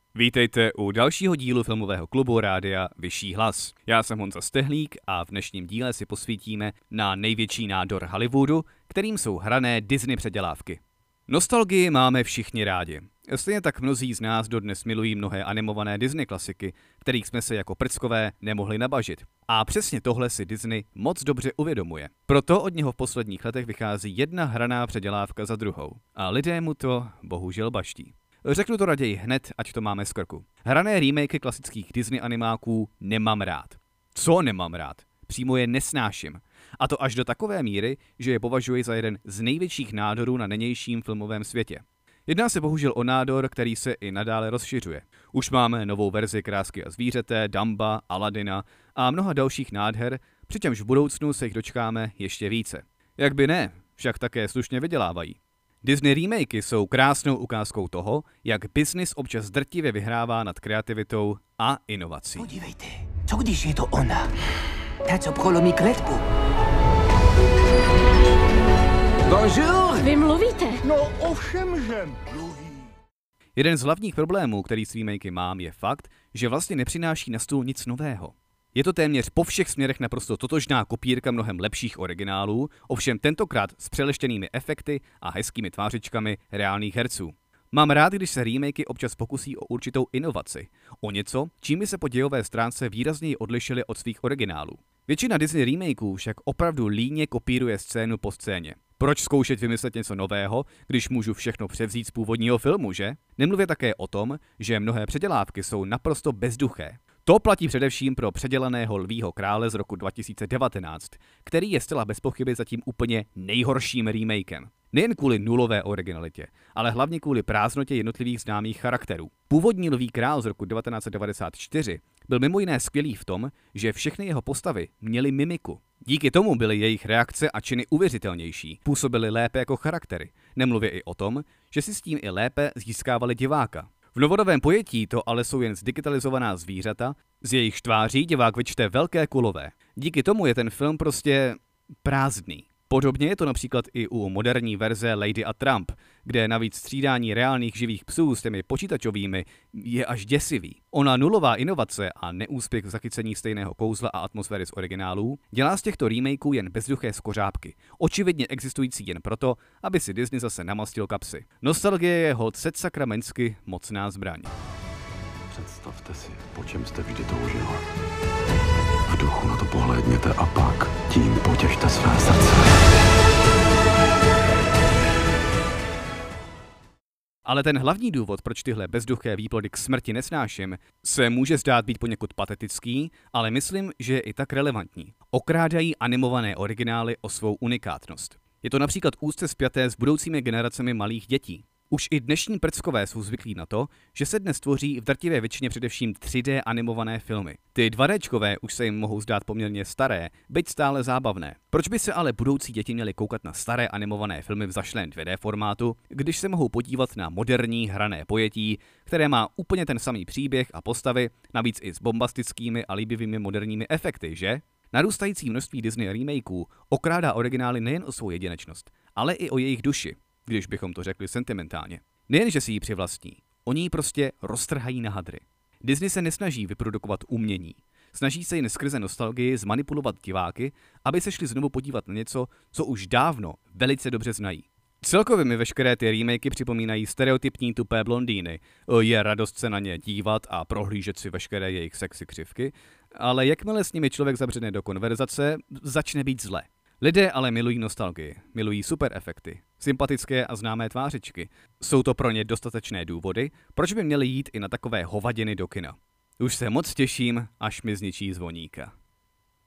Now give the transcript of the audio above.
Vítejte u dalšího dílu filmového klubu rádia Vyšší hlas. Já jsem Honza Stehlík a v dnešním díle si posvítíme na největší nádor Hollywoodu, kterým jsou hrané Disney předělávky. Nostalgii máme všichni rádi. Stejně tak mnozí z nás dodnes milují mnohé animované Disney klasiky, kterých jsme se jako prckové nemohli nabažit. A přesně tohle si Disney moc dobře uvědomuje. Proto od něho v posledních letech vychází jedna hraná předělávka za druhou. A lidé mu to bohužel baští. Řeknu to raději hned, ať to máme z krku. Hrané remakey klasických Disney animáků nemám rád. Co nemám rád? Přímo je nesnáším. A to až do takové míry, že je považuji za jeden z největších nádorů na nynějším filmovém světě. Jedná se bohužel o nádor, který se i nadále rozšiřuje. Už máme novou verzi Krásky a zvířete, Dumba, Aladina a mnoha dalších nádher, přičemž v budoucnu se jich dočkáme ještě více. Jak by ne, však také slušně vydělávají. Disney remakey jsou krásnou ukázkou toho, jak business občas drtivě vyhrává nad kreativitou a inovací. Podívejte, co když je to ona? Ta, co prolomí kletbu. Bonjour! Vy mluvíte? No ovšem, že mluví. Jeden z hlavních problémů, který s remakey mám, je fakt, že vlastně nepřináší na stůl nic nového. Je to téměř po všech směrech naprosto totožná kopírka mnohem lepších originálů, ovšem tentokrát s přeleštěnými efekty a hezkými tvářičkami reálných herců. Mám rád, když se remakey občas pokusí o určitou inovaci, o něco, čím by se po dějové stránce výrazněji odlišily od svých originálů. Většina Disney remakeů však opravdu líně kopíruje scénu po scéně. Proč zkoušet vymyslet něco nového, když můžu všechno převzít z původního filmu, že? Nemluvě také o tom, že mnohé předělávky jsou naprosto bezduché. To platí především pro předělaného Lvího krále z roku 2019, který je zcela bez pochyby zatím úplně nejhorším remakem. Nejen kvůli nulové originalitě, ale hlavně kvůli prázdnotě jednotlivých známých charakterů. Původní Lví král z roku 1994 byl mimo jiné skvělý v tom, že všechny jeho postavy měly mimiku. Díky tomu byly jejich reakce a činy uvěřitelnější, působily lépe jako charaktery, nemluvě i o tom, že si s tím i lépe získávali diváka. V novodobém pojetí to ale jsou jen zdigitalizovaná zvířata, z jejich tváří divák vyčte velké kulové. Díky tomu je ten film prostě prázdný. Podobně je to například i u moderní verze Lady a Trump, kde navíc střídání reálných živých psů s těmi počítačovými je až děsivý. Ona nulová inovace a neúspěch v zachycení stejného kouzla a atmosféry z originálů dělá z těchto remakeů jen bezduché skořápky, očividně existující jen proto, aby si Disney zase namastil kapsy. Nostalgie je holt sakramentsky mocná zbraň. Představte si, po čem jste vždy toužila. V duchu na to pohlédněte a pak tím potěšte své srdce. Ale ten hlavní důvod, proč tyhle bezduché výplody k smrti nesnáším, se může zdát být poněkud patetický, ale myslím, že je i tak relevantní. Okrádají animované originály o svou unikátnost. Je to například úzce spjaté s budoucími generacemi malých dětí. Už i dnešní prckové jsou zvyklí na to, že se dnes tvoří v drtivé většině především 3D animované filmy. Ty 2Dčkové už se jim mohou zdát poměrně staré, byť stále zábavné. Proč by se ale budoucí děti měly koukat na staré animované filmy v zašlém 2D formátu, když se mohou podívat na moderní hrané pojetí, které má úplně ten samý příběh a postavy, navíc i s bombastickými a líbivými moderními efekty, že? Narůstající množství Disney remakeů okrádá originály nejen o svou jedinečnost, ale i o jejich duši, když bychom to řekli sentimentálně. Nejen, že si ji přivlastní, oni ji prostě roztrhají na hadry. Disney se nesnaží vyprodukovat umění. Snaží se jen skrze nostalgii zmanipulovat diváky, aby se šli znovu podívat na něco, co už dávno velice dobře znají. Celkově mi veškeré ty remakey připomínají stereotypní tupé blondýny. Je radost se na ně dívat a prohlížet si veškeré jejich sexy křivky, ale jakmile s nimi člověk zabředne do konverzace, začne být zle. Lidé ale milují nostalgii, milují super efekty, sympatické a známé tvářičky. Jsou to pro ně dostatečné důvody, proč by měli jít i na takové hovadiny do kina. Už se moc těším, až mi zničí zvoníka.